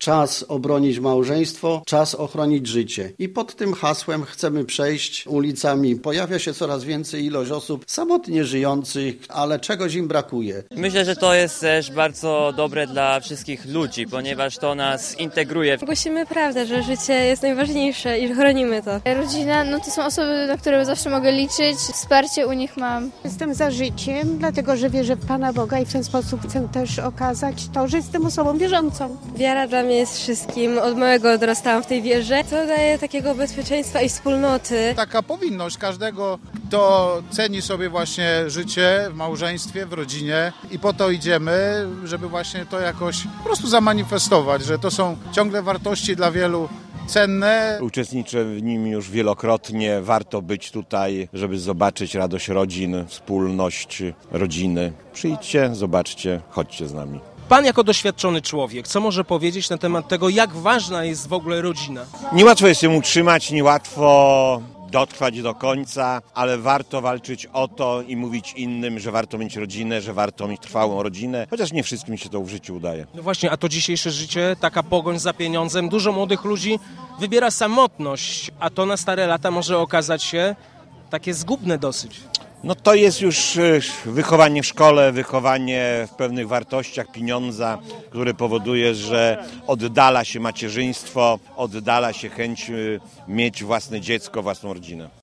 czas obronić małżeństwo, czas ochronić życie. I pod tym hasłem chcemy przejść ulicami. Pojawia się coraz więcej ilość osób samotnie żyjących, ale czegoś im brakuje. Myślę, że to jest też bardzo dobre dla wszystkich ludzi, ponieważ to nas integruje. Głosimy prawdę, że życie jest najważniejsze i chronimy to. Rodzina, to są osoby, na które zawsze mogę liczyć. Wsparcie u nich mam. Jestem za życiem, dlatego że wierzę w Pana Boga i w ten sposób chcę też okazać to, że jestem osobą wierzącą. Wiara dla mnie jest wszystkim. Od małego dorastałam w tej wierze. To daje takiego bezpieczeństwa i wspólnoty. Taka powinność każdego, kto ceni sobie właśnie życie w małżeństwie, w rodzinie i po to idziemy, żeby właśnie to jakoś po prostu zamanifestować, że to są ciągle wartości dla wielu cenne. Uczestniczę w nim już wielokrotnie. Warto być tutaj, żeby zobaczyć radość rodzin, wspólność rodziny. Przyjdźcie, zobaczcie, chodźcie z nami. Pan jako doświadczony człowiek, co może powiedzieć na temat tego, jak ważna jest w ogóle rodzina? Niełatwo jest ją utrzymać, niełatwo dotrwać do końca, ale warto walczyć o to i mówić innym, że warto mieć rodzinę, że warto mieć trwałą rodzinę, chociaż nie wszystkim się to w życiu udaje. No właśnie, a to dzisiejsze życie, taka pogoń za pieniądzem, dużo młodych ludzi wybiera samotność, a to na stare lata może okazać się takie zgubne dosyć. No to jest już wychowanie w szkole, wychowanie w pewnych wartościach pieniądza, które powoduje, że oddala się macierzyństwo, oddala się chęć mieć własne dziecko, własną rodzinę.